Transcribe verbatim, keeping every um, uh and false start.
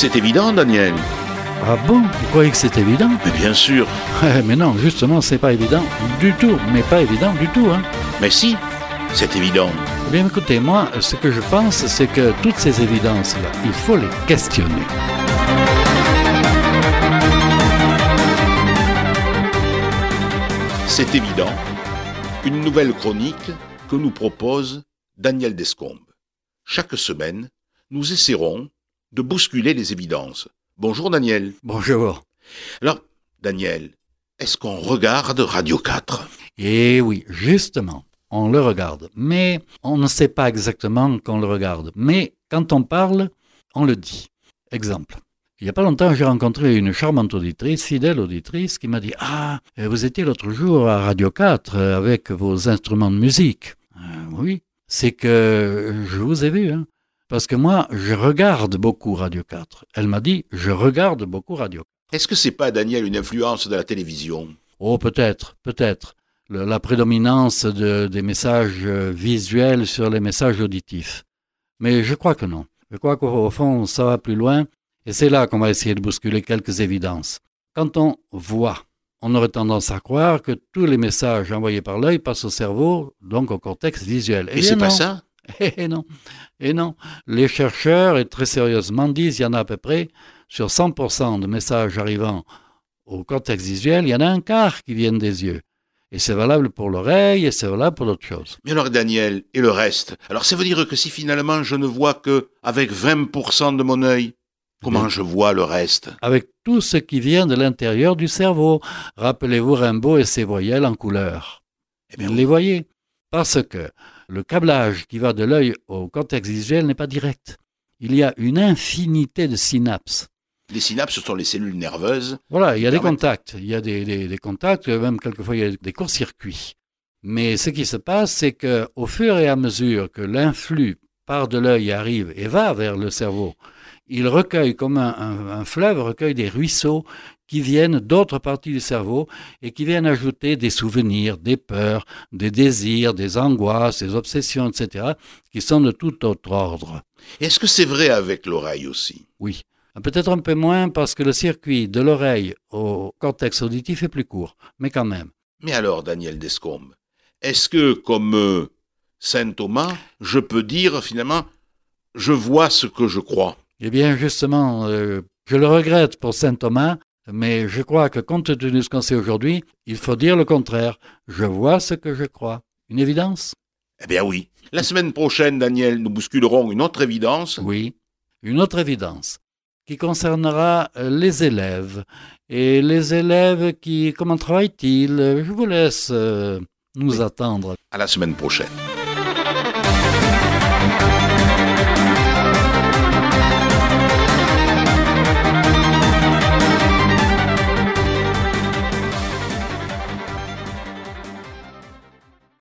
C'est évident, Daniel. Ah bon? Vous croyez que c'est évident? Mais bien sûr. Mais non, justement, c'est pas évident du tout. Mais pas évident du tout, hein. Mais si, c'est évident. Eh bien, écoutez, moi, ce que je pense, c'est que toutes ces évidences-là, il faut les questionner. C'est évident. Une nouvelle chronique que nous propose Daniel Descombes. Chaque semaine, nous essaierons de bousculer les évidences. Bonjour Daniel. Bonjour. Alors, Daniel, est-ce qu'on regarde Radio quatre? Eh oui, justement, on le regarde. Mais on ne sait pas exactement qu'on le regarde. Mais quand on parle, on le dit. Exemple. Il n'y a pas longtemps, j'ai rencontré une charmante auditrice, fidèle auditrice, qui m'a dit « Ah, vous étiez l'autre jour à Radio quatre avec vos instruments de musique. Euh, » Oui, c'est que je vous ai vu, hein. Parce que moi, je regarde beaucoup Radio quatre. Elle m'a dit « Je regarde beaucoup Radio quatre. » Est-ce que c'est pas, Daniel, une influence de la télévision? Oh, peut-être, peut-être. Le, la prédominance de, des messages visuels sur les messages auditifs. Mais je crois que non. Je crois qu'au fond, ça va plus loin. Et c'est là qu'on va essayer de bousculer quelques évidences. Quand on voit, on aurait tendance à croire que tous les messages envoyés par l'œil passent au cerveau, donc au cortex visuel. Et, et c'est non. Pas ça? Et non. Et non. Les chercheurs, et très sérieusement, disent qu'il y en a à peu près, sur cent pour cent de messages arrivant au cortex visuel, il y en a un quart qui viennent des yeux. Et c'est valable pour l'oreille, et c'est valable pour d'autres choses. Mais alors, Daniel, et le reste? Alors, ça veut dire que si finalement je ne vois que avec vingt pour cent de mon œil, comment je vois le reste? Avec tout ce qui vient de l'intérieur du cerveau. Rappelez-vous Rimbaud et ses voyelles en couleur. Eh bien, vous les voyez. Parce que le câblage qui va de l'œil au cortex visuel n'est pas direct. Il y a une infinité de synapses. Les synapses, ce sont les cellules nerveuses. Voilà, il y a des contacts. Il y a des, des, des contacts, même quelquefois il y a des courts-circuits. Mais ce qui se passe, c'est qu'au fur et à mesure que l'influx part de l'œil, arrive et va vers le cerveau, il recueille, comme un, un, un fleuve recueille des ruisseaux qui viennent d'autres parties du cerveau et qui viennent ajouter des souvenirs, des peurs, des désirs, des angoisses, des obsessions, et cetera, qui sont de tout autre ordre. Est-ce que c'est vrai avec l'oreille aussi? Oui. Peut-être un peu moins parce que le circuit de l'oreille au cortex auditif est plus court, mais quand même. Mais alors, Daniel Descombes, est-ce que, comme euh, saint Thomas, je peux dire finalement, je vois ce que je crois? Eh bien, justement, euh, je le regrette pour saint Thomas, mais je crois que compte tenu de ce qu'on sait aujourd'hui, il faut dire le contraire. Je vois ce que je crois. Une évidence? Eh bien oui. La semaine prochaine, Daniel, nous bousculerons une autre évidence. Oui, une autre évidence qui concernera les élèves. Et les élèves qui, comment travaillent-ils? Je vous laisse euh, nous attendre. À la semaine prochaine.